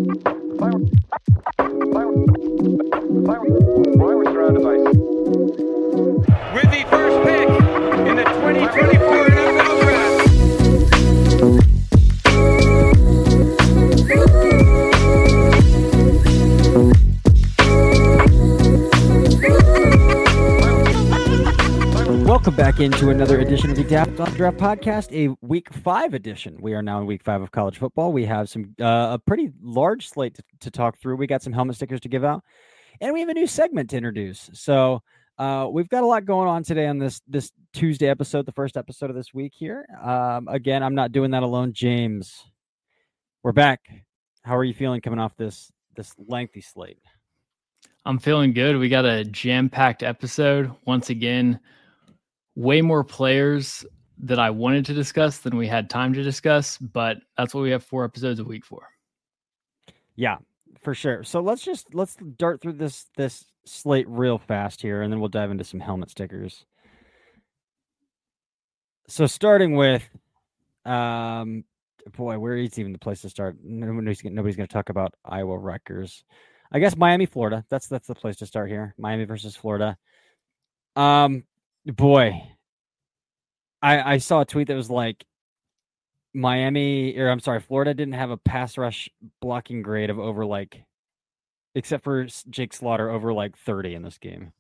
With the first pick in the 2024 NFL Draft. Welcome back into another edition of the Draft Podcast, a Week 5 edition. We are now in Week 5 of college football. We have some a pretty large slate to talk through. We got some helmet stickers to give out, and we have a new segment to introduce. So we've got a lot going on today on this Tuesday episode, the first episode of this week here. Again, I'm not doing that alone. James, we're back. How are you feeling coming off this lengthy slate? I'm feeling good. We got a jam-packed episode once again. Way more players that I wanted to discuss than we had time to discuss, but that's what we have 4 episodes a week for. Yeah, for sure. So let's dart through this slate real fast here, and then we'll dive into some helmet stickers. So starting with, where is even the place to start? Nobody's going to talk about Iowa Rutgers. I guess Miami, Florida. That's the place to start here. Miami versus Florida. I saw a tweet that was like Florida didn't have a pass rush blocking grade of over except for Jake Slaughter, over 30 in this game.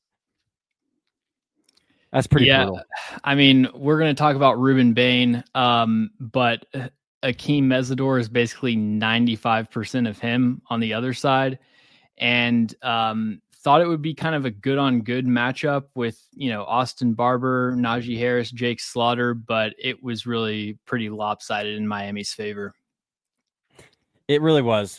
That's pretty brutal. I mean, we're going to talk about Ruben Bain, but Akeem Mesidor is basically 95% of him on the other side. And thought it would be kind of a good on good matchup with, Austin Barber, Najee Harris, Jake Slaughter, but it was really pretty lopsided in Miami's favor. It really was.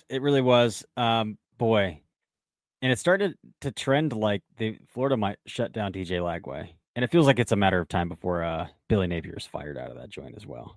And it started to trend like Florida might shut down DJ Lagway. And it feels like it's a matter of time before Billy Napier is fired out of that joint as well.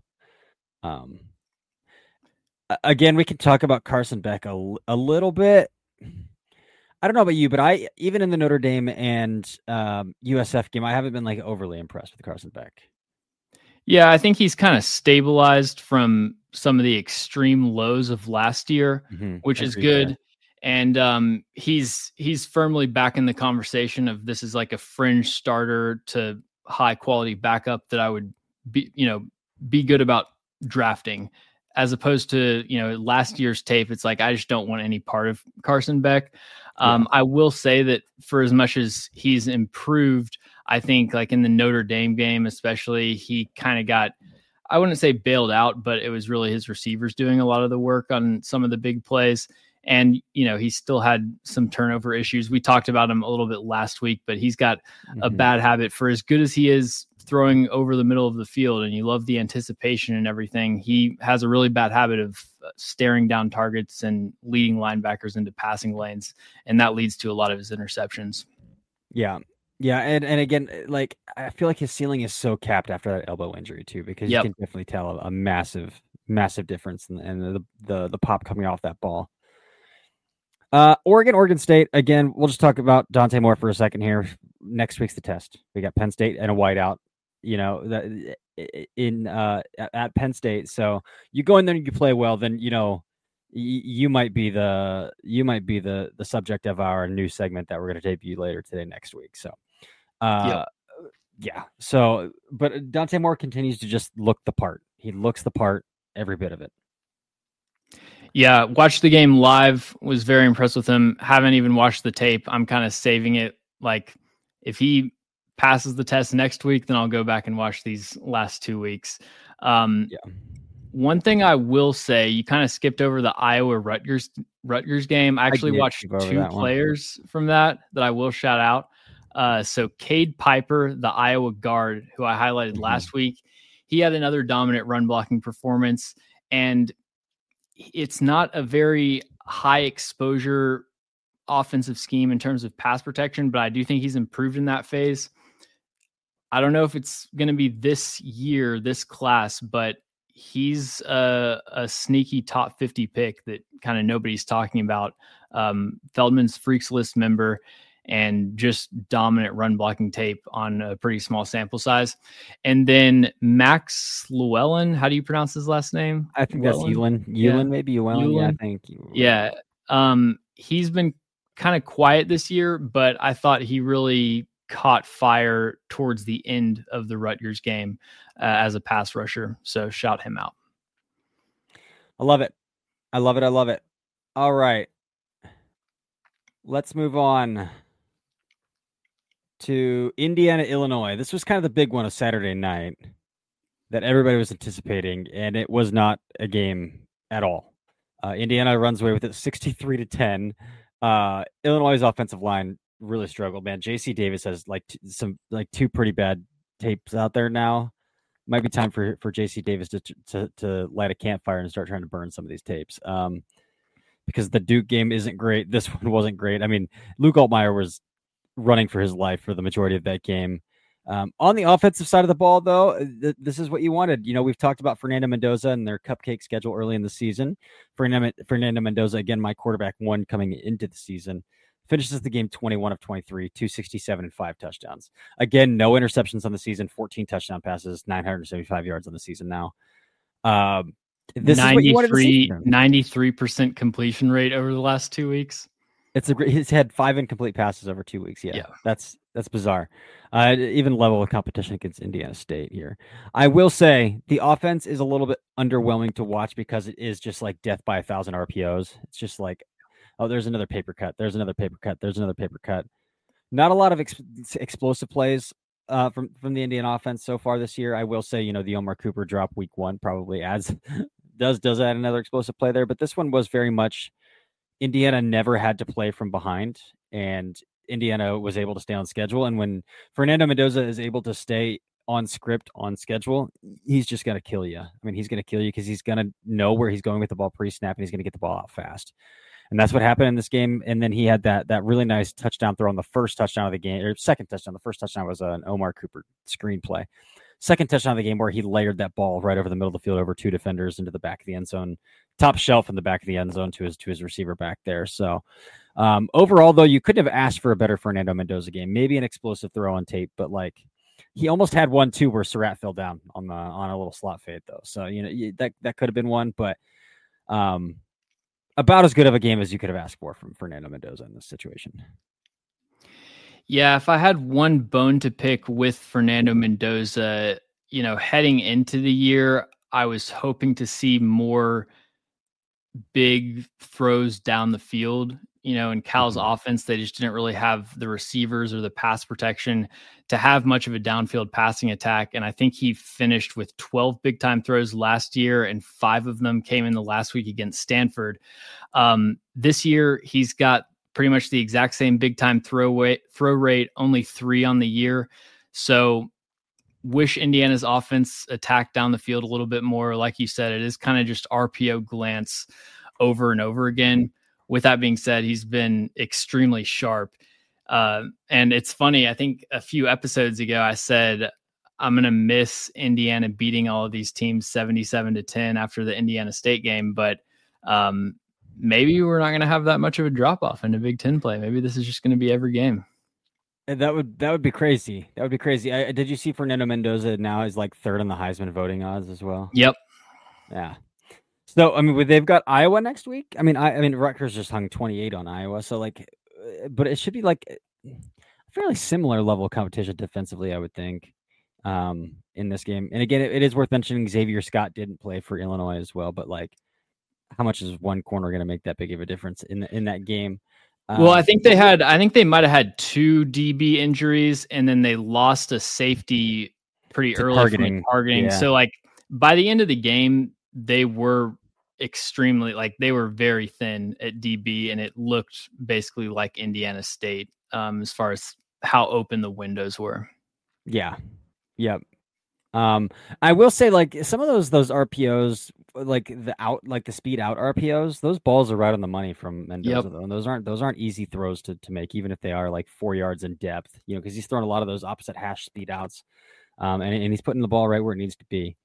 Again, we can talk about Carson Beck a little bit. I don't know about you, but even in the Notre Dame and USF game, I haven't been overly impressed with Carson Beck. Yeah, I think he's kind of stabilized from some of the extreme lows of last year, which is good. That. And he's firmly back in the conversation of this is like a fringe starter to high quality backup that I would be good about drafting. As opposed to, last year's tape, it's like, I just don't want any part of Carson Beck. I will say that for as much as he's improved, I think in the Notre Dame game, especially, he kind of got, I wouldn't say bailed out, but it was really his receivers doing a lot of the work on some of the big plays. And, he still had some turnover issues. We talked about him a little bit last week, but he's got a bad habit for as good as he is throwing over the middle of the field. And you love the anticipation and everything. He has a really bad habit of staring down targets and leading linebackers into passing lanes. And that leads to a lot of his interceptions. Yeah. Yeah. And again, I feel like his ceiling is so capped after that elbow injury too, because you can definitely tell a massive, massive difference in the pop coming off that ball. Oregon State. Again, we'll just talk about Dante Moore for a second here. Next week's the test. We got Penn State and a whiteout, at Penn State. So you go in there and you play well, then you might be the subject of our new segment that we're going to debut later today, next week. So, yeah. So, but Dante Moore continues to just look the part. He looks the part, every bit of it. Yeah, watched the game live, was very impressed with him. Haven't even watched the tape. I'm kind of saving it. If he passes the test next week, then I'll go back and watch these last 2 weeks. One thing I will say, you kind of skipped over the Iowa Rutgers game. I actually watched 2 players from that I will shout out. So Cade Piper, the Iowa guard, who I highlighted last week, he had another dominant run blocking performance, and it's not a very high exposure offensive scheme in terms of pass protection, but I do think he's improved in that phase. I don't know if it's going to be this year, this class, but he's a sneaky top 50 pick that kind of nobody's talking about. Feldman's Freaks List member. and just dominant run blocking tape on a pretty small sample size. And then Max Llewellyn, how do you pronounce his last name? I think that's Llewellyn. Maybe Llewellyn. Yeah, I think. Yeah. He's been kind of quiet this year, but I thought he really caught fire towards the end of the Rutgers game as a pass rusher. So shout him out. I love it. I love it. All right. Let's move on to Indiana, Illinois. This was kind of the big one of Saturday night that everybody was anticipating, and it was not a game at all. Indiana runs away with it 63-10. Illinois' offensive line really struggled, man. JC Davis has two pretty bad tapes out there now. Might be time for JC Davis to light a campfire and start trying to burn some of these tapes. Because the Duke game isn't great. This one wasn't great. I mean, Luke Altmaier was running for his life for the majority of that game. On the offensive side of the ball, though, this is what you wanted. You know, we've talked about Fernando Mendoza and their cupcake schedule early in the season. Fernando Mendoza, again, my quarterback one coming into the season, finishes the game 21 of 23, 267 and 5 touchdowns. Again, no interceptions on the season, 14 touchdown passes, 975 yards on the season now. This 93% completion rate over the last 2 weeks. He's had 5 incomplete passes over 2 weeks. Yeah. That's bizarre. Even level with competition against Indiana State here. I will say the offense is a little bit underwhelming to watch because it is just like death by 1,000 RPOs. It's just like, oh, there's another paper cut. There's another paper cut. There's another paper cut. Not a lot of explosive plays from the Indian offense so far this year. I will say, you know, the Omar Cooper drop week 1 probably does add another explosive play there. But this one was very much Indiana never had to play from behind, and Indiana was able to stay on schedule. And when Fernando Mendoza is able to stay on script, on schedule, he's just going to kill you. I mean, he's going to kill you because he's going to know where he's going with the ball pre-snap, and he's going to get the ball out fast. And that's what happened in this game. And then he had that really nice touchdown throw on the first touchdown of the game, or second touchdown. The first touchdown was an Omar Cooper screenplay. Second touchdown of the game where he layered that ball right over the middle of the field over 2 defenders into the back of the end zone, top shelf in the back of the end zone to his receiver back there. So overall, though, you couldn't have asked for a better Fernando Mendoza game. Maybe an explosive throw on tape, but like he almost had one too where Surratt fell down on a little slot fade though. So you know that could have been one, but about as good of a game as you could have asked for from Fernando Mendoza in this situation. Yeah, if I had one bone to pick with Fernando Mendoza, you know, heading into the year, I was hoping to see more big throws down the field. You know, in Cal's offense, they just didn't really have the receivers or the pass protection to have much of a downfield passing attack. And I think he finished with 12 big time throws last year, and 5 of them came in the last week against Stanford. This year, he's got pretty much the exact same big time throw rate, only 3 on the year. So wish Indiana's offense attacked down the field a little bit more. Like you said, it is kind of just RPO glance over and over again. With that being said, he's been extremely sharp. And it's funny, I think a few episodes ago, I said, I'm going to miss Indiana beating all of these teams 77-10 after the Indiana State game. But maybe we're not going to have that much of a drop off in a Big Ten play. Maybe this is just going to be every game. And that would be crazy. That would be crazy. Did you see Fernando Mendoza now is like 3rd on the Heisman voting odds as well? Yep. Yeah. So, I mean, they've got Iowa next week. I mean, Rutgers just hung 28 on Iowa. So, like, but it should be like a fairly similar level of competition defensively, I would think, in this game. And again, it is worth mentioning Xavier Scott didn't play for Illinois as well. But like, how much is one corner going to make that big of a difference in that game? Well, I think they might have had 2 DB injuries, and then they lost a safety pretty early targeting. Yeah. So, like, by the end of the game, they were they were very thin at DB, and it looked basically like Indiana State as far as how open the windows were. Yeah. Yep. I will say, like, some of those RPOs, like the speed out RPOs, those balls are right on the money from Mendoza. Though. And those aren't easy throws to make, even if they are like 4 yards in depth, you know, because he's throwing a lot of those opposite hash speed outs. And he's putting the ball right where it needs to be.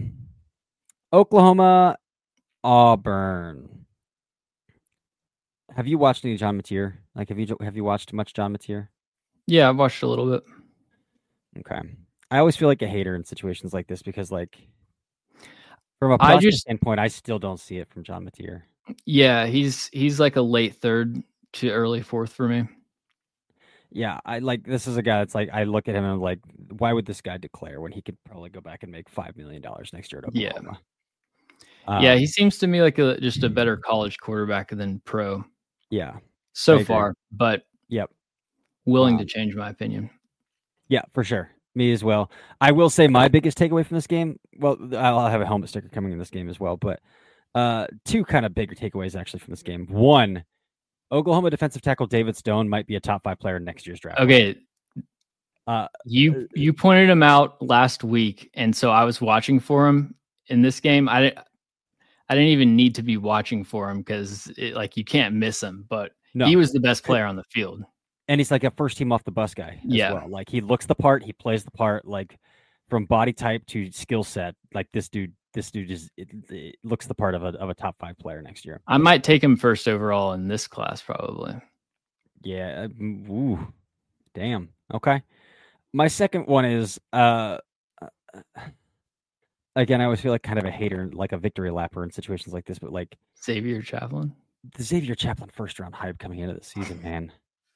Oklahoma, Auburn. Have you watched any John Mateer? Like, have you watched much John Mateer? Yeah, I've watched a little bit. Okay. I always feel like a hater in situations like this because, like, from a prospect standpoint, I still don't see it from John Mateer. Yeah, he's like a late third to early fourth for me. Yeah, this is a guy that's like, I look at him and I'm like, why would this guy declare when he could probably go back and make $5 million next year at Oklahoma? Yeah, he seems to me like just a better college quarterback than pro. Yeah, so far, but willing to change my opinion. Yeah, for sure. Me as well. I will say my biggest takeaway from this game. Well, I'll have a helmet sticker coming in this game as well, but two kind of bigger takeaways actually from this game. One, Oklahoma defensive tackle David Stone might be a top 5 player in next year's draft. Okay. You pointed him out last week, and so I was watching for him in this game. I didn't even need to be watching for him because you can't miss him, but he was the best player on the field. And he's like a first team off the bus guy as well. Like, he looks the part, he plays the part, like, from body type to skill set. Like, this dude just it looks the part of a top 5 player next year. I might take him first overall in this class, probably. Yeah. Ooh, damn. Okay. My second one is again, I always feel like kind of a hater, like a victory lapper in situations like this, but like Xavier Chaplin. The Xavier Chaplin first round hype coming into the season, man.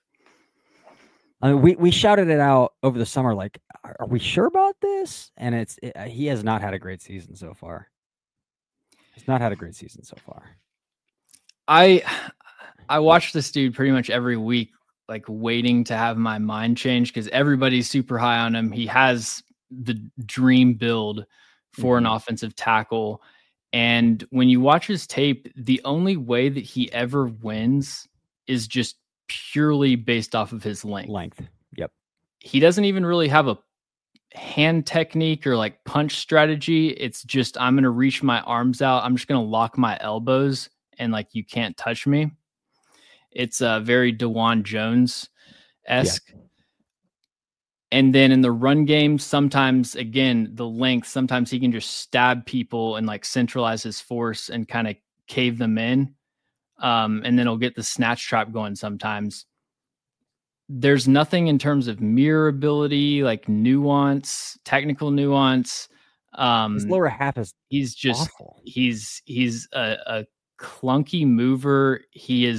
I mean, we shouted it out over the summer, like, are we sure about this? And he has not had a great season so far. He's not had a great season so far. I watch this dude pretty much every week, like waiting to have my mind change because everybody's super high on him. He has the dream build for an offensive tackle. And when you watch his tape, the only way that he ever wins is just purely based off of his length. Yep. He doesn't even really have a hand technique or like punch strategy. It's just, I'm going to reach my arms out. I'm just going to lock my elbows and like, you can't touch me. It's very DeJuan Jones-esque. Yeah. And then in the run game, sometimes, again, the length, sometimes he can just stab people and like centralize his force and kind of cave them in. And then he'll get the snatch trap going sometimes. There's nothing in terms of mirror ability, like nuance, technical nuance. His lower half is he's just awful. He's a clunky mover. He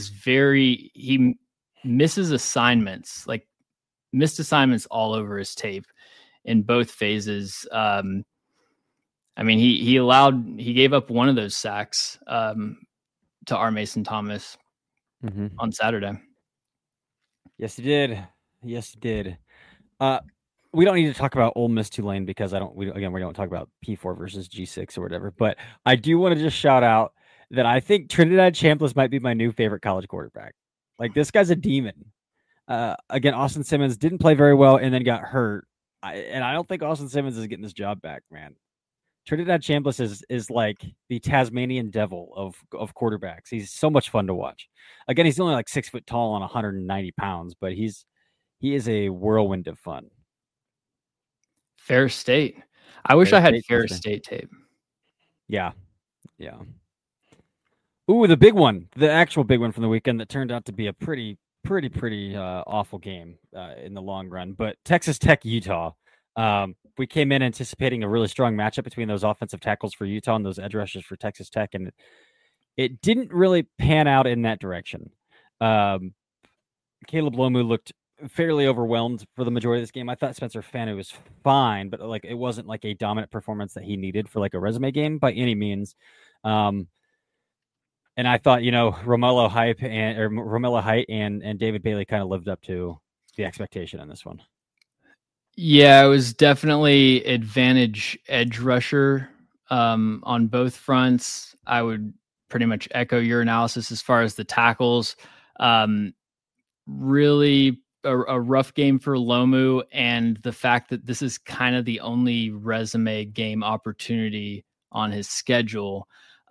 misses assignments, like missed assignments all over his tape in both phases. I mean, he gave up one of those sacks to R. Mason Thomas on Saturday. Yes, he did. Yes, he did. We don't need to talk about Ole Miss Tulane because we don't talk about P4 versus G6 or whatever. But I do want to just shout out that I think Trinidad Chambliss might be my new favorite college quarterback. Like, this guy's a demon. Again, Austin Simmons didn't play very well and then got hurt. And I don't think Austin Simmons is getting his job back, man. Trinidad Chambliss is like the Tasmanian devil of quarterbacks. He's so much fun to watch. Again, he's only like 6 foot tall and 190 pounds, but he is a whirlwind of fun. Ferris State. I wish I had Ferris State tape. Yeah. Yeah. Ooh, the big one, the actual big one from the weekend that turned out to be a pretty awful game in the long run. But Texas Tech, Utah. We came in anticipating a really strong matchup between those offensive tackles for Utah and those edge rushers for Texas Tech, and it didn't really pan out in that direction. Caleb Lomu looked fairly overwhelmed for the majority of this game. I thought Spencer Fanu was fine, but like it wasn't like a dominant performance that he needed for like a resume game by any means. And I thought, Romello Height and David Bailey kind of lived up to the expectation in this one. Yeah, it was definitely advantage edge rusher on both fronts. I would pretty much echo your analysis as far as the tackles. Really a rough game for Lomu, and the fact that this is kind of the only resume game opportunity on his schedule,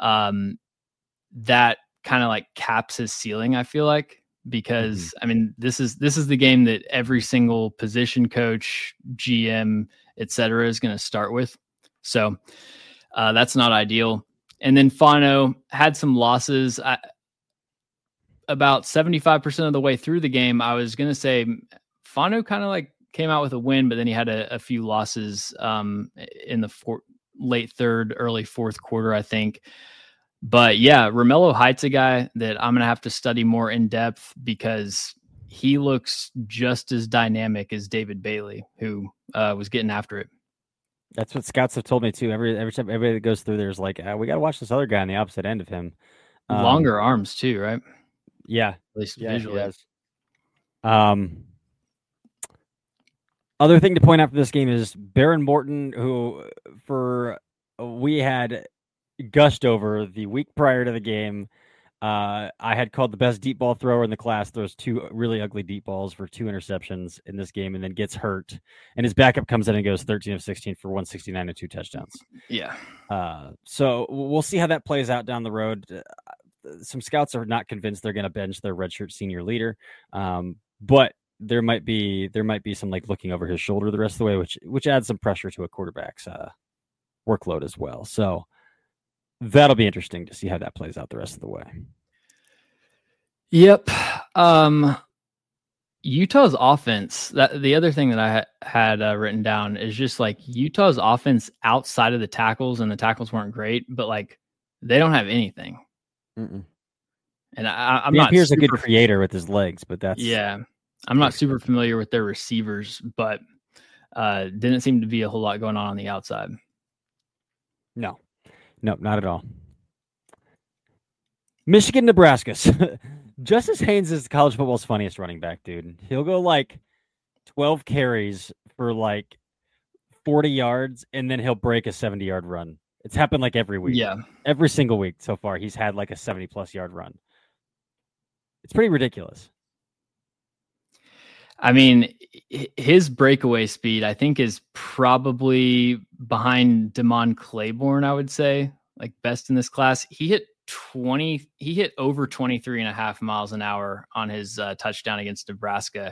that kind of like caps his ceiling, I feel like. Because I mean, this is the game that every single position coach, GM, etc., is going to start with. So that's not ideal. And then Fano had some losses. about 75% of the way through the game, I was going to say Fanu kind of like came out with a win, but then he had a few losses in the late third, early fourth quarter, I think. But yeah, Romello Height's a guy that I'm going to have to study more in depth because he looks just as dynamic as David Bailey, who was getting after it. That's what scouts have told me too. Every time everybody that goes through there's like, we got to watch this other guy on the opposite end of him. Longer arms too, right? Yeah, at least visually. Other thing to point out for this game is Baron Morton, who we had gushed over the week prior to the game. I had called the best deep ball thrower in the class, throws 2 really ugly deep balls for 2 interceptions in this game, and then gets hurt. And his backup comes in and goes 13 of 16 for 169 and 2 touchdowns. Yeah. So we'll see how that plays out down the road. Some scouts are not convinced they're going to bench their redshirt senior leader, but there might be some like looking over his shoulder the rest of the way, which adds some pressure to a quarterback's workload as well. So that'll be interesting to see how that plays out the rest of the way. Yep. Utah's offense, the other thing that I had written down is just like Utah's offense outside of the tackles, and the tackles weren't great, but like they don't have anything. Mm-mm. And I'm not. Pierre's a good creator with his legs, but that's I'm not super familiar with their receivers, but didn't seem to be a whole lot going on the outside. No, not at all. Michigan, Nebraska. Justice Haynes is college football's funniest running back, dude. He'll go like 12 carries for like 40 yards, and then he'll break a 70-yard run. It's happened like every week. Yeah. Every single week so far, he's had like a 70-plus yard run. It's pretty ridiculous. I mean, his breakaway speed, I think, is probably behind Damon Claiborne, I would say, like best in this class. He hit over 23 and a half miles an hour on his touchdown against Nebraska.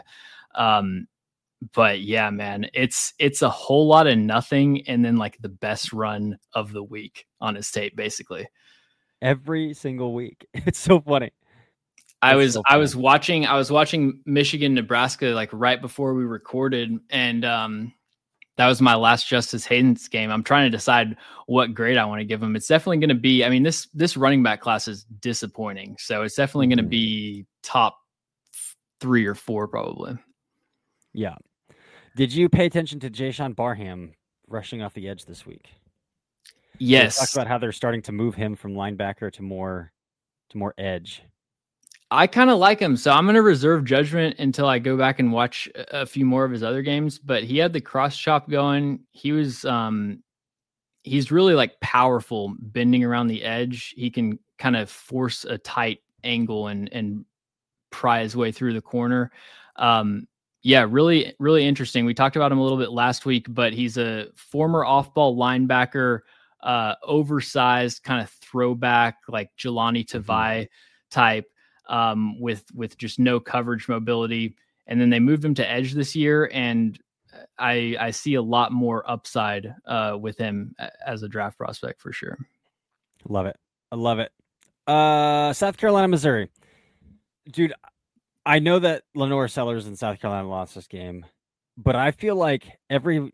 But yeah, man, it's a whole lot of nothing. And then like the best run of the week on his tape, basically every single week. It's so funny. I was watching Michigan, Nebraska, like right before we recorded. And, that was my last Justice Haynes game. I'm trying to decide what grade I want to give him. It's definitely going to be, I mean, this running back class is disappointing. So it's definitely going to be top 3 or 4 probably. Yeah. Did you pay attention to Jayshon Barham rushing off the edge this week? Yes. Talk about how they're starting to move him from linebacker to more edge. I kind of like him, so I'm going to reserve judgment until I go back and watch a few more of his other games. But he had the cross chop going. He was, he's really like powerful, bending around the edge. He can kind of force a tight angle and pry his way through the corner. Yeah, really, really interesting. We talked about him a little bit last week, but he's a former off-ball linebacker, oversized kind of throwback, like Jelani Tavai type. With just no coverage mobility. And then they moved him to edge this year. And I see a lot more upside with him as a draft prospect for sure. Love it. I love it. South Carolina, Missouri. Dude, I know that Lenore Sellers in South Carolina lost this game, but I feel like every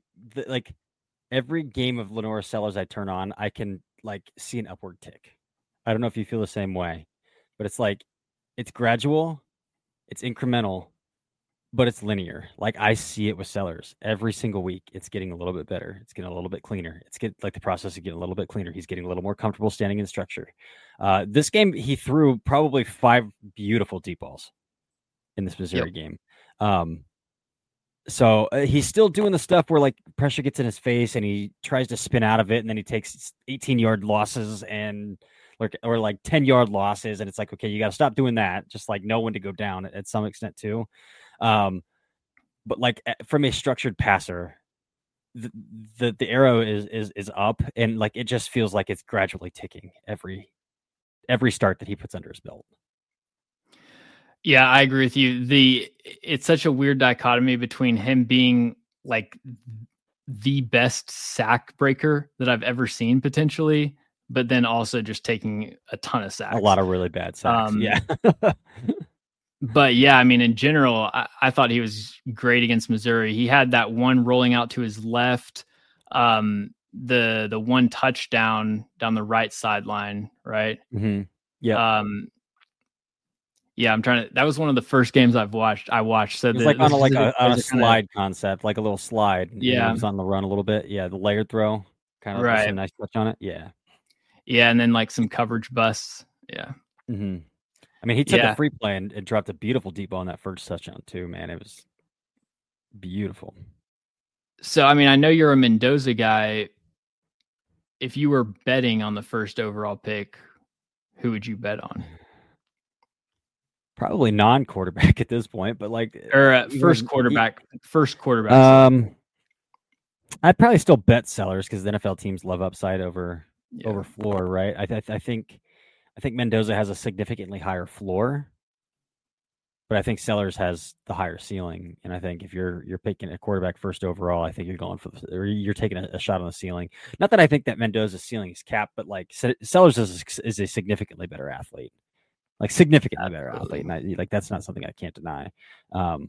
game of Lenore Sellers I turn on, I can like see an upward tick. I don't know if you feel the same way, but it's like, it's gradual, it's incremental, but it's linear. Like I see it with Sellers every single week. It's getting a little bit better. It's getting a little bit cleaner. The process is getting a little bit cleaner. He's getting a little more comfortable standing in structure. This game, he threw probably 5 beautiful deep balls in this Missouri game. So he's still doing the stuff where like pressure gets in his face and he tries to spin out of it, and then he takes 18-yard losses or like 10-yard losses. And it's like, okay, you got to stop doing that. Just like know when to go down at some extent too. But like from a structured passer, the arrow is up, and like, it just feels like it's gradually ticking every start that he puts under his belt. Yeah, I agree with you. It's such a weird dichotomy between him being like the best sack breaker that I've ever seen potentially, but then also just taking a ton of sacks. A lot of really bad sacks. Yeah. But yeah, I mean, in general, I thought he was great against Missouri. He had that one rolling out to his left, the one touchdown down the right sideline, right? Mm-hmm. Yeah. Yeah, that was one of the first games I watched. So it was like on a slide concept, like a little slide. Yeah. It was on the run a little bit. Yeah. The layered throw, kind of right. Some nice touch on it. Yeah. Yeah. And then like some coverage busts. Yeah. Mm-hmm. I mean, he took a free play and dropped a beautiful deep ball on that first touchdown too, man. It was beautiful. So, I mean, I know you're a Mendoza guy. If you were betting on the first overall pick, who would you bet on? Probably non-quarterback at this point, but first quarterback. I'd probably still bet Sellers because the NFL teams love upside over floor, right? I think Mendoza has a significantly higher floor, but I think Sellers has the higher ceiling. And I think if you're picking a quarterback first overall, I think you're going or you're taking a shot on the ceiling. Not that I think that Mendoza's ceiling is capped, but like Sellers is a significantly better athlete. Like significantly better athlete. And that's not something I can't deny. So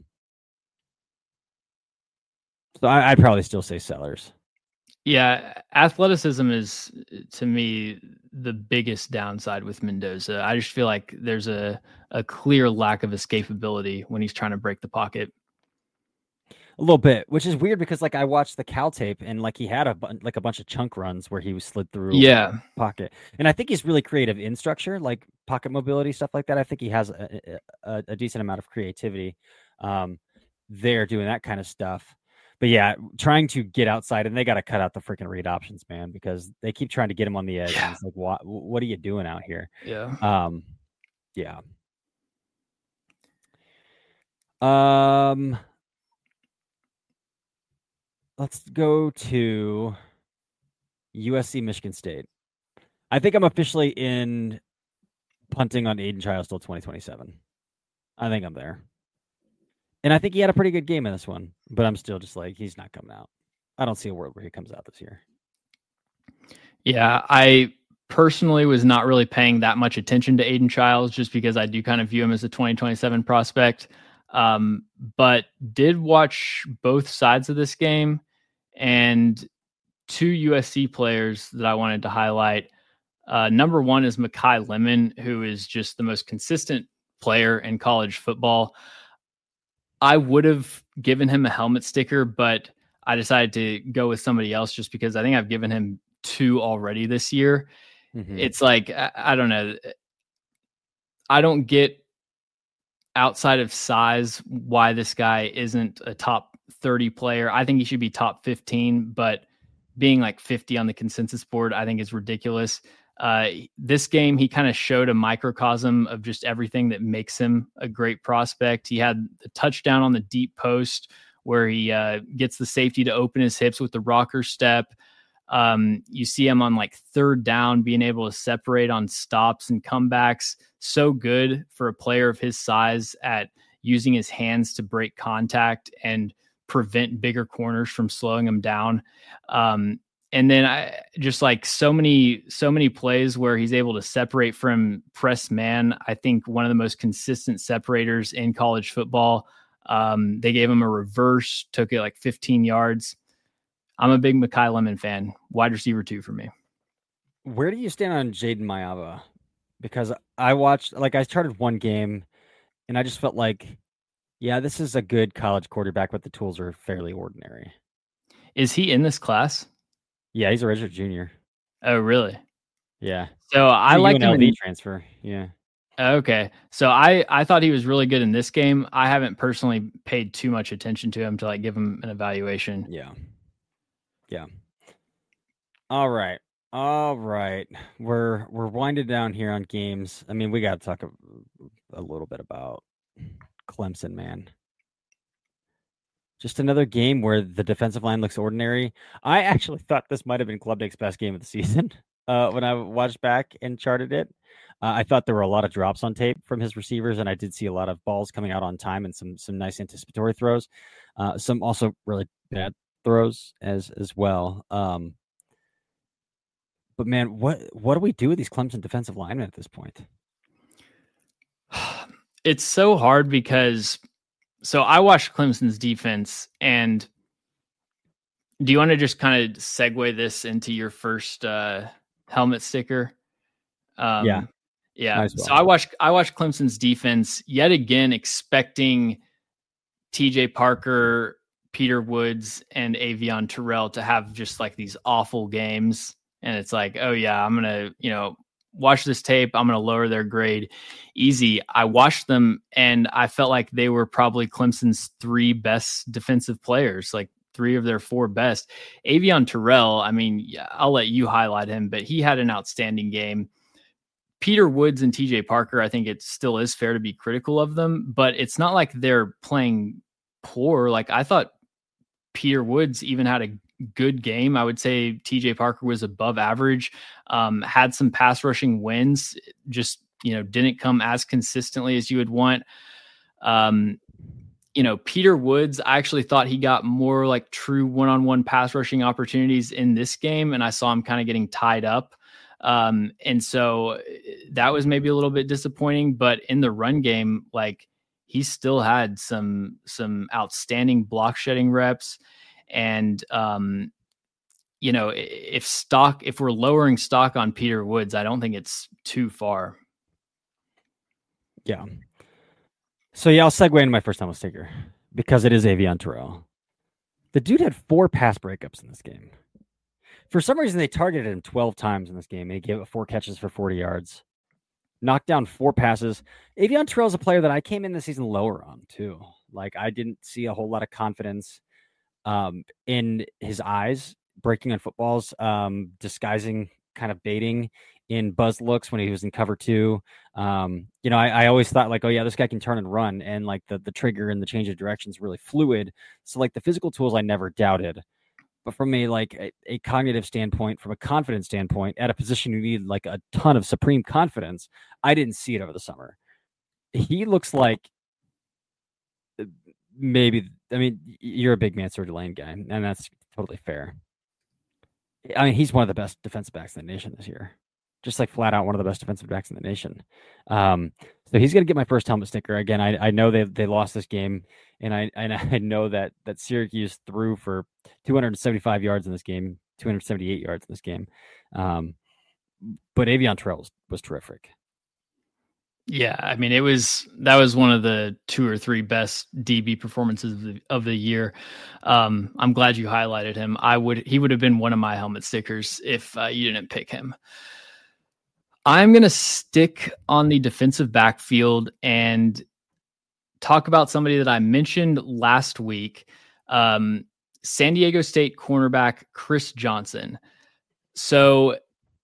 I'd probably still say Sellers. Yeah, athleticism is, to me, the biggest downside with Mendoza. I just feel like there's a clear lack of escapability when he's trying to break the pocket. A little bit, which is weird because like I watched the Cal tape and like he had a bunch of chunk runs where he was slid through pocket. And I think he's really creative in structure, like pocket mobility, stuff like that. I think he has a decent amount of creativity there doing that kind of stuff. But yeah, trying to get outside, and they got to cut out the freaking read options, man, because they keep trying to get him on the edge. Yeah. And it's like, what are you doing out here? Yeah. Yeah. Let's go to USC Michigan State. I think I'm officially in punting on Aiden Childs till 2027. I think I'm there. And I think he had a pretty good game in this one, but I'm still just like, he's not coming out. I don't see a world where he comes out this year. Yeah, I personally was not really paying that much attention to Aiden Childs just because I do kind of view him as a 2027 prospect. But did watch both sides of this game, and two USC players that I wanted to highlight. Number one is Makai Lemon, who is just the most consistent player in college football. I would have given him a helmet sticker, but I decided to go with somebody else just because I think I've given him 2 already this year. Mm-hmm. It's like, I don't know. I don't get, outside of size, why this guy isn't a top 30 player. I think he should be top 15, but being like 50 on the consensus board, I think is ridiculous. This game, he kind of showed a microcosm of just everything that makes him a great prospect. He had a touchdown on the deep post where he gets the safety to open his hips with the rocker step. You see him on like third down, being able to separate on stops and comebacks. So good for a player of his size at using his hands to break contact and prevent bigger corners from slowing him down. And then I just like so many plays where he's able to separate from press man. I think one of the most consistent separators in college football. They gave him a reverse, took it like 15 yards. I'm a big Makai Lemon fan. Wide receiver 2 for me. Where do you stand on Jaden Mayava? Because I started one game and I just felt like, yeah, this is a good college quarterback, but the tools are fairly ordinary. Is he in this class? Yeah, he's a redshirt junior. Oh, really? Yeah. So I like him in transfer. Yeah. Okay. So I thought he was really good in this game. I haven't personally paid too much attention to him to like give him an evaluation. Yeah. Yeah. All right. We're winding down here on games. I mean, we got to talk a little bit about Clemson, man. Just another game where the defensive line looks ordinary. I actually thought this might have been Klubnik's best game of the season when I watched back and charted it. I thought there were a lot of drops on tape from his receivers, and I did see a lot of balls coming out on time and some nice anticipatory throws. Some also really bad throws as well. But man, what do we do with these Clemson defensive linemen at this point? It's so hard because I watched Clemson's defense, and do you want to just kind of segue this into your first helmet sticker? Yeah. Well. So I watched Clemson's defense yet again, expecting TJ Parker, Peter Woods, and Avion Terrell to have just like these awful games. And it's like, oh yeah, I'm going to, watch this tape. I'm going to lower their grade easy. I watched them and I felt like they were probably Clemson's 3 best defensive players, like 3 of their 4 best. Avion Terrell, I mean, I'll let you highlight him, but he had an outstanding game. Peter Woods and TJ Parker, I think it still is fair to be critical of them, but it's not like they're playing poor. Like I thought Peter Woods even had a good game. I would say TJ Parker was above average, had some pass rushing wins, just, didn't come as consistently as you would want. Peter Woods, I actually thought he got more like true one-on-one pass rushing opportunities in this game, and I saw him kind of getting tied up. And so that was maybe a little bit disappointing, but in the run game, like he still had some outstanding block shedding reps. And, if we're lowering stock on Peter Woods, I don't think it's too far. Yeah. So I'll segue into my first helmet sticker because it is Avion Terrell. The dude had 4 pass breakups in this game. For some reason, they targeted him 12 times in this game. And he gave it 4 catches for 40 yards. Knocked down 4 passes. Avion Terrell is a player that I came in the season lower on, too. Like, I didn't see a whole lot of confidence in his eyes, breaking on footballs, disguising, kind of baiting in buzz looks when he was in cover 2. I always thought like, oh yeah, this guy can turn and run. And like the trigger and the change of direction is really fluid. So like the physical tools I never doubted. But from a cognitive standpoint, from a confidence standpoint, at a position you need like a ton of supreme confidence, I didn't see it over the summer. He looks like you're a big Mansour Delane guy, and that's totally fair. I mean, he's one of the best defensive backs in the nation this year. Just like flat out one of the best defensive backs in the nation. So he's going to get my first helmet sticker. Again, I know they lost this game, and I know that Syracuse threw for 275 yards in this game, 278 yards in this game. But Avion Terrell was terrific. Yeah, I mean, that was one of the 2 or 3 best DB performances of the year. I'm glad you highlighted him. He would have been one of my helmet stickers if you didn't pick him. I'm going to stick on the defensive backfield and talk about somebody that I mentioned last week, San Diego State cornerback Chris Johnson. So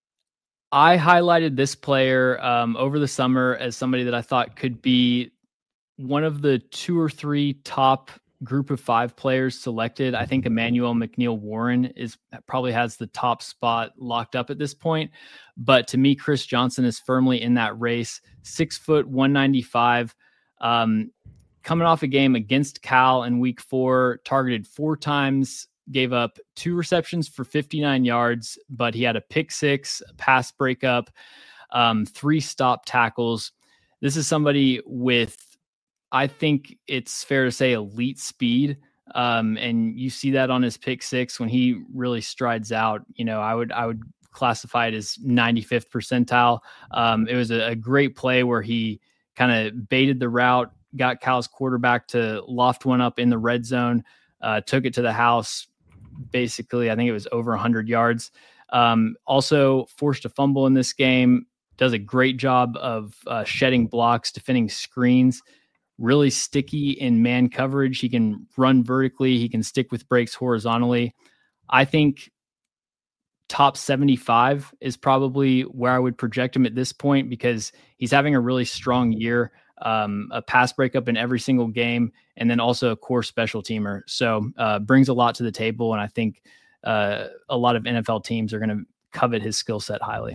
I highlighted this player over the summer as somebody that I thought could be one of the 2 or 3 top group of 5 players selected. I think Emmanuel McNeil-Warren probably has the top spot locked up at this point. But to me, Chris Johnson is firmly in that race. 6 foot, 195. Coming off a game against Cal in week 4, targeted 4 times, gave up 2 receptions for 59 yards, but he had a pick 6, a pass breakup, 3 stop tackles. This is somebody with, I think it's fair to say, elite speed. And you see that on his pick 6 when he really strides out. I would classify it as 95th percentile. It was a great play where he kind of baited the route, got Cal's quarterback to loft one up in the red zone, took it to the house. Basically, I think it was over 100 yards. Also forced a fumble in this game. Does a great job of shedding blocks, defending screens. Really sticky in man coverage. He can run vertically. He can stick with breaks horizontally. I think top 75 is probably where I would project him at this point because he's having a really strong year, a pass breakup in every single game, and then also a core special teamer. So brings a lot to the table, and I think a lot of NFL teams are going to covet his skill set highly.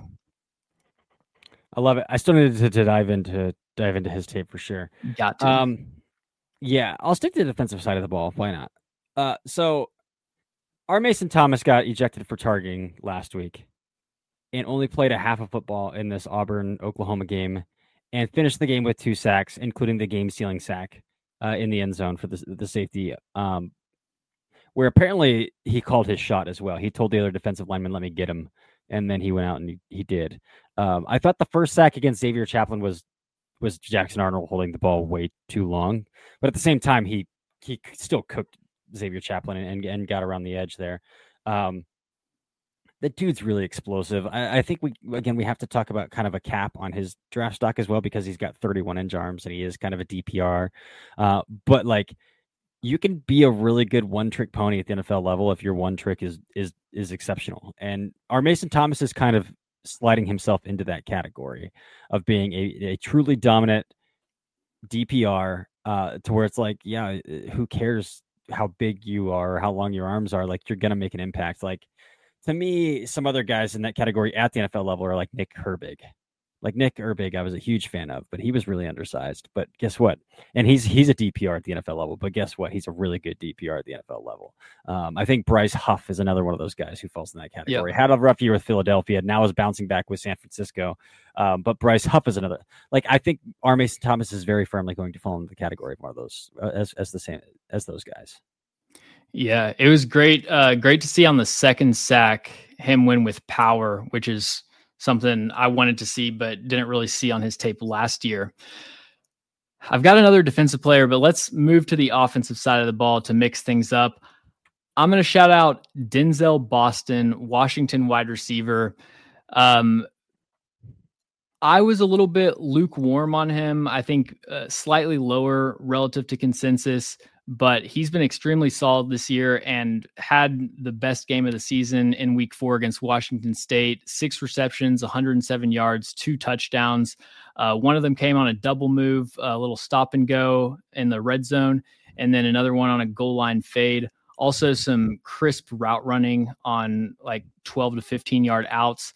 I love it. I still need to dive into his tape for sure. Got to. Yeah, I'll stick to the defensive side of the ball. Why not? So our Mason Thomas got ejected for targeting last week. and only played a half of football in this Auburn-Oklahoma game, and finished the game with 2 sacks, including the game-sealing sack in the end zone for the safety, where apparently he called his shot as well. He told the other defensive lineman, "Let me get him," and then he went out and he did. I thought the first sack against Xavier Chaplin was Jackson Arnold holding the ball way too long, but at the same time, he still cooked Xavier Chaplin and got around the edge there. The dude's really explosive. I think we have to talk about kind of a cap on his draft stock as well, because he's got 31 inch arms and he is kind of a DPR. But like, you can be a really good one-trick pony at the NFL level if your one trick is exceptional. And our Mason Thomas is kind of sliding himself into that category of being a truly dominant DPR, to where it's like, yeah, who cares how big you are or how long your arms are? Like, you're gonna make an impact. Like, to me, some other guys in that category at the NFL level are like Nick Herbig. Like Nick Herbig, I was a huge fan of, but he was really undersized. But guess what? And he's a DPR at the NFL level. But guess what? He's a really good DPR at the NFL level. I think Bryce Huff is another one of those guys who falls in that category. Yep. Had a rough year with Philadelphia, now is bouncing back with San Francisco. But Bryce Huff is another. Like, I think R. Mason Thomas is very firmly going to fall into the category of one of those as the same as those guys. Yeah, it was great. Great to see on the second sack him win with power, which is something I wanted to see, but didn't really see on his tape last year. I've got another defensive player, but let's move to the offensive side of the ball to mix things up. I'm going to shout out Denzel Boston, Washington wide receiver. I was a little bit lukewarm on him. I think slightly lower relative to consensus, but he's been extremely solid this year and had the best game of the season in week 4 against Washington State. 6 receptions, 107 yards, 2 touchdowns. One of them came on a double move, a little stop and go in the red zone, and then another one on a goal line fade. Also some crisp route running on like 12 to 15 yard outs.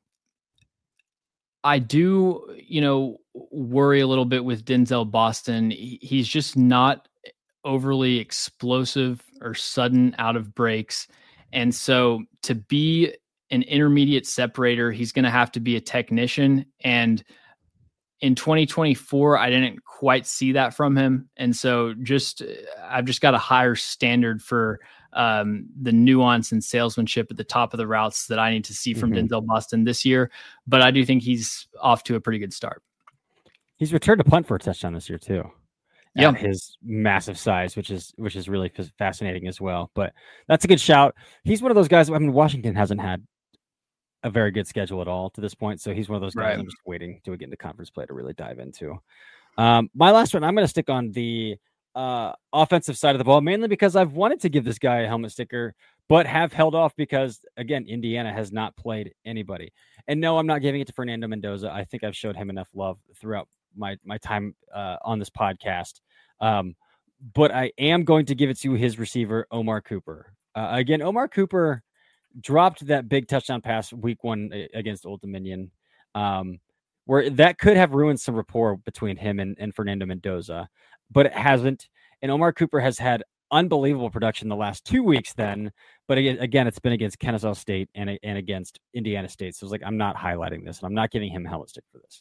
I do, worry a little bit with Denzel Boston. He's just not overly explosive or sudden out of breaks. And so to be an intermediate separator, he's going to have to be a technician. And in 2024, I didn't quite see that from him. And so I've just got a higher standard for the nuance and salesmanship at the top of the routes that I need to see from Denzel Boston this year. But I do think he's off to a pretty good start. He's returned a punt for a touchdown this year too. Yeah, his massive size, which is really fascinating as well. But that's a good shout. He's one of those guys. I mean, Washington hasn't had a very good schedule at all to this point, so he's one of those guys right. I'm just waiting to get into conference play to really dive into. My last one, I'm going to stick on the offensive side of the ball, mainly because I've wanted to give this guy a helmet sticker, but have held off because, again, Indiana has not played anybody. And no, I'm not giving it to Fernando Mendoza. I think I've showed him enough love throughout my time on this podcast. But I am going to give it to his receiver, Omar Cooper. Again, Omar Cooper dropped that big touchdown pass week 1 against Old Dominion, where that could have ruined some rapport between him and Fernando Mendoza, but it hasn't. And Omar Cooper has had unbelievable production the last 2 weeks then, but again, it's been against Kennesaw State and against Indiana State. So it's like, I'm not highlighting this, and I'm not giving him a helmet stick for this.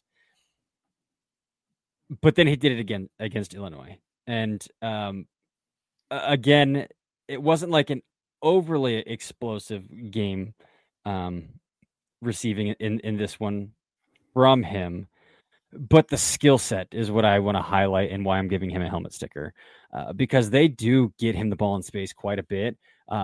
But then he did it again against Illinois. And again, it wasn't like an overly explosive game receiving in this one from him. But the skill set is what I want to highlight and why I'm giving him a helmet sticker, because they do get him the ball in space quite a bit.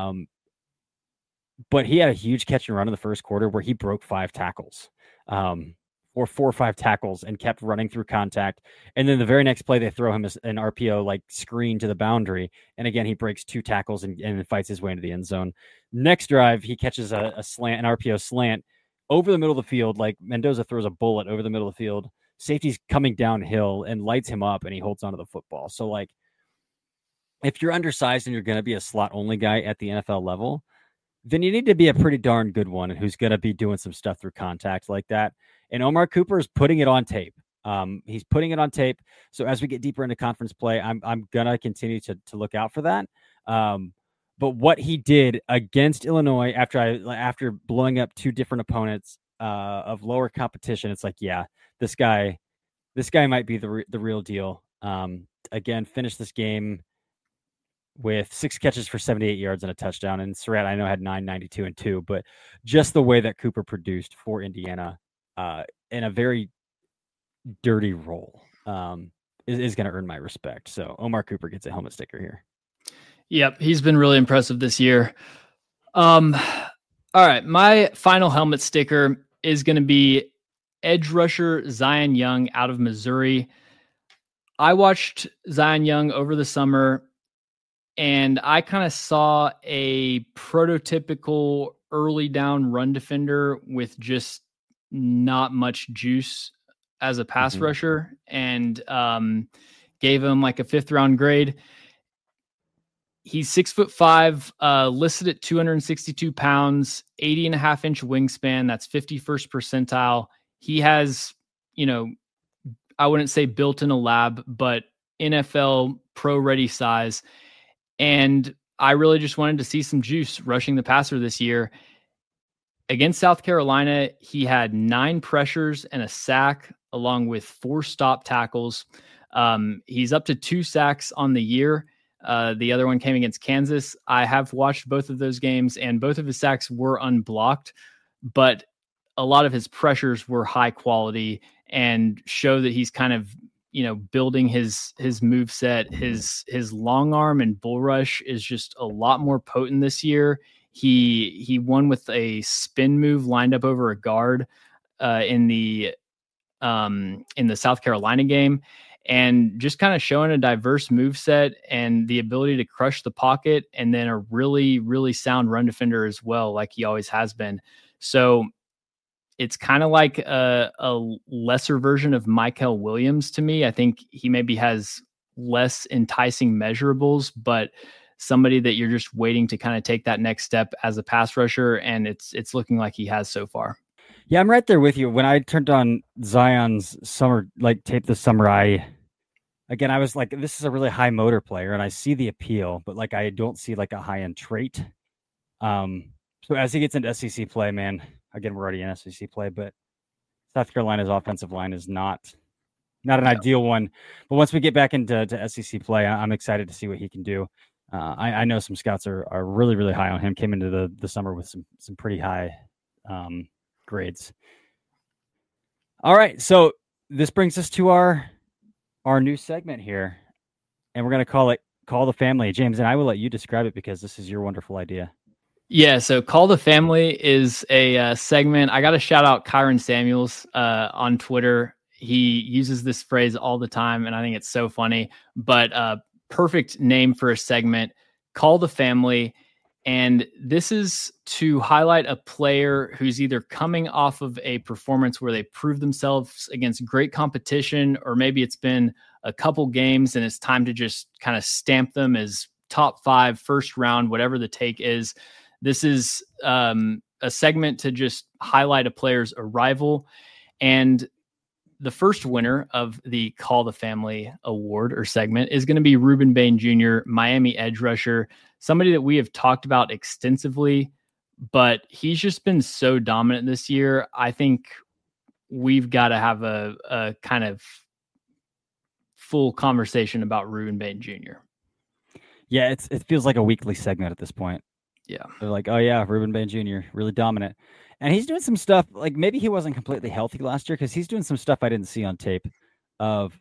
But he had a huge catch and run in the first quarter where he broke 5 tackles. Or 4 or 5 tackles and kept running through contact. And then the very next play, they throw him an RPO like screen to the boundary. And again, he breaks 2 tackles and fights his way into the end zone. Next drive, he catches an RPO slant over the middle of the field. Like Mendoza throws a bullet over the middle of the field. Safety's coming downhill and lights him up, and he holds onto the football. So like, if you're undersized and you're going to be a slot only guy at the NFL level, then you need to be a pretty darn good one who's going to be doing some stuff through contact like that. And Omar Cooper is putting it on tape. He's putting it on tape. So as we get deeper into conference play, I'm going to continue to look out for that. But what he did against Illinois after blowing up 2 different opponents of lower competition, it's like, yeah, this guy might be the real deal. Again, finished this game with 6 catches for 78 yards and a touchdown. And Surratt, I know, had 992 and 2, but just the way that Cooper produced for Indiana in a very dirty role is going to earn my respect. So Omar Cooper gets a helmet sticker here. Yep, he's been really impressive this year. All right, my final helmet sticker is going to be edge rusher Zion Young out of Missouri. I watched Zion Young over the summer, and I kind of saw a prototypical early down run defender with just not much juice as a pass rusher, and gave him like a 5th round grade. He's 6'5", listed at 262 pounds, 80.5-inch wingspan. That's 51st percentile. He has, I wouldn't say built in a lab, but NFL pro ready size. And I really just wanted to see some juice rushing the passer this year. Against South Carolina, he had 9 pressures and a sack, along with 4 stop tackles. He's up to 2 sacks on the year. The other one came against Kansas. I have watched both of those games, and both of his sacks were unblocked, but a lot of his pressures were high quality and show that he's kind of, building his move set. His long arm and bull rush is just a lot more potent this year. He won with a spin move lined up over a guard in the South Carolina game, and just kind of showing a diverse move set and the ability to crush the pocket, and then a really, really sound run defender as well, like he always has been. So it's kind of like a lesser version of Michael Williams to me. I think he maybe has less enticing measurables, but somebody that you're just waiting to kind of take that next step as a pass rusher, and it's looking like he has so far. Yeah, I'm right there with you. When I turned on Zion's tape this summer, I was like, this is a really high motor player, and I see the appeal, but I don't see a high end trait. So as he gets into SEC play, man, again, we're already in SEC play, but South Carolina's offensive line is not an ideal one. But once we get back into SEC play, I'm excited to see what he can do. I know some scouts are really, really high on him. Came into the summer with some pretty high grades. All right, so this brings us to our new segment here, and we're going to call it Call the Family. James, and I will let you describe it because this is your wonderful idea. Yeah, so Call the Family is a segment. I got to shout out Kyron Samuels on Twitter. He uses this phrase all the time, and I think it's so funny. But perfect name for a segment, Call the Family. And this is to highlight a player who's either coming off of a performance where they prove themselves against great competition, or maybe it's been a couple games and it's time to just kind of stamp them as top 5, first round, whatever the take is. This is a segment to just highlight a player's arrival. And the first winner of the Call the Family award or segment is going to be Rueben Bain Jr., Miami edge rusher, somebody that we have talked about extensively, but he's just been so dominant this year. I think we've got to have a kind of full conversation about Rueben Bain Jr. Yeah, it feels like a weekly segment at this point. Yeah. They're like, oh yeah, Rueben Bain Jr., really dominant. And he's doing some stuff, like maybe he wasn't completely healthy last year because he's doing some stuff I didn't see on tape of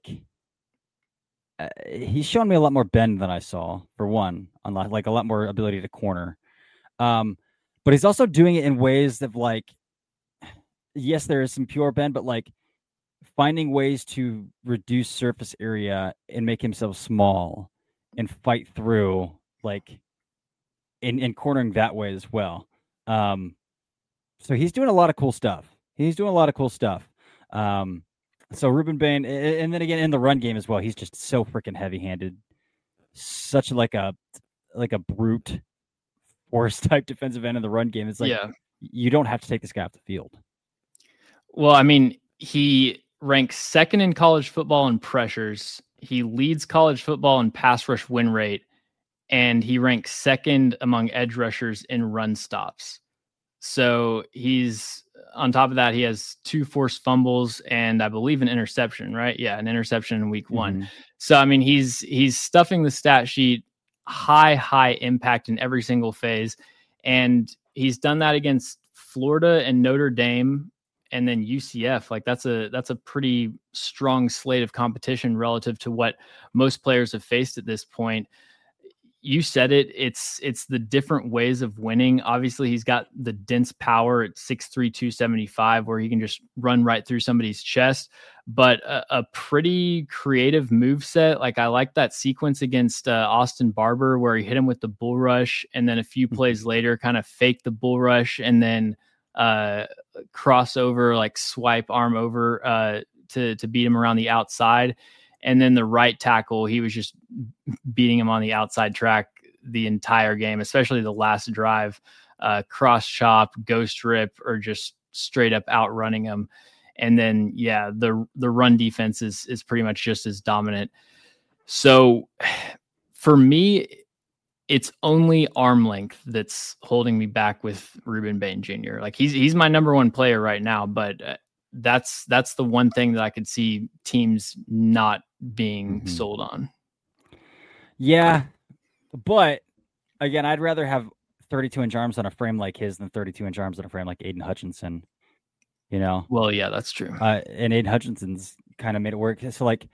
he's showing me a lot more bend than I saw, for one, on a lot more ability to corner. But he's also doing it in ways that yes, there is some pure bend, but finding ways to reduce surface area and make himself small and fight through in cornering that way as well. So he's doing a lot of cool stuff. So Rueben Bain, and then again in the run game as well, he's just so freaking heavy-handed, such a brute force type defensive end in the run game. It's you don't have to take this guy off the field. Well, I mean, he ranks 2nd in college football in pressures. He leads college football in pass rush win rate, and he ranks 2nd among edge rushers in run stops. So he's on top of that, he has 2 forced fumbles and I believe an interception, right? Yeah, an interception in week 1. So, I mean, he's stuffing the stat sheet, high impact in every single phase. And he's done that against Florida and Notre Dame and then UCF. Like that's a pretty strong slate of competition relative to what most players have faced at this point. You said it. It's the different ways of winning. Obviously, he's got the dense power at 6'3", 275, where he can just run right through somebody's chest. But a pretty creative moveset. Like I like that sequence against Austin Barber, where he hit him with the bull rush, and then a few plays later, kind of fake the bull rush, and then crossover, like swipe arm over to beat him around the outside. And then the right tackle, he was just beating him on the outside track the entire game, especially the last drive, cross chop, ghost rip, or just straight up outrunning him. And then, yeah, the run defense is pretty much just as dominant. So for me, it's only arm length that's holding me back with Rueben Bain Jr. Like he's my number 1 player right now, but that's the one thing that I could see teams not being sold on. Yeah, but again, I'd rather have 32-inch arms on a frame like his than 32-inch arms on a frame like Aiden Hutchinson. You know? Well, yeah, that's true. And Aiden Hutchinson's kind of made it work. So, like,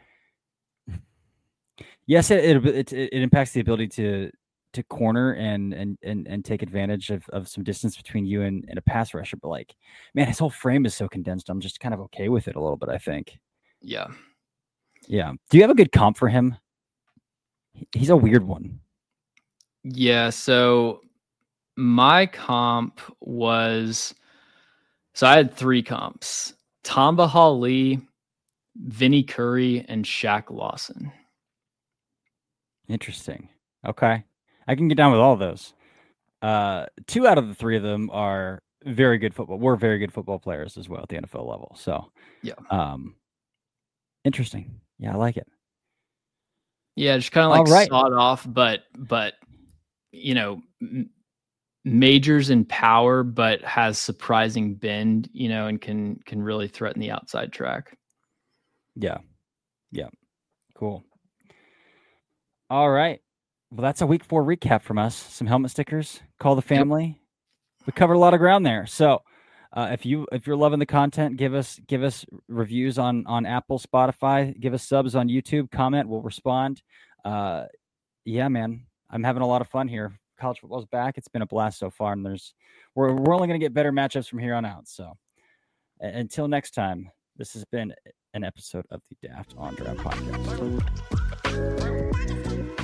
yes, it impacts the ability to corner and take advantage of some distance between you and a pass rusher. But like, man, his whole frame is so condensed. I'm just kind of okay with it a little bit, I think. Yeah. Yeah. Do you have a good comp for him? He's a weird one. Yeah. So my comp was, so I had 3 comps: Tamba Hali, Vinny Curry, and Shaq Lawson. Interesting. Okay. I can get down with all of those. 2 out of the 3 of them are very good football. We're very good football players as well at the NFL level. So, yeah. Interesting. Yeah, I like it. Yeah, just kind of like sawed off, but you know, majors in power, but has surprising bend, you know, and can really threaten the outside track. Yeah. Yeah. Cool. All right. Well, that's a week 4 recap from us. Some helmet stickers. Call the family. Yep. We covered a lot of ground there. So, if you're loving the content, give us reviews on Apple, Spotify. Give us subs on YouTube. Comment. We'll respond. Yeah, man, I'm having a lot of fun here. College football's back. It's been a blast so far, and we're only going to get better matchups from here on out. So, until next time, this has been an episode of the Daft on Draft podcast.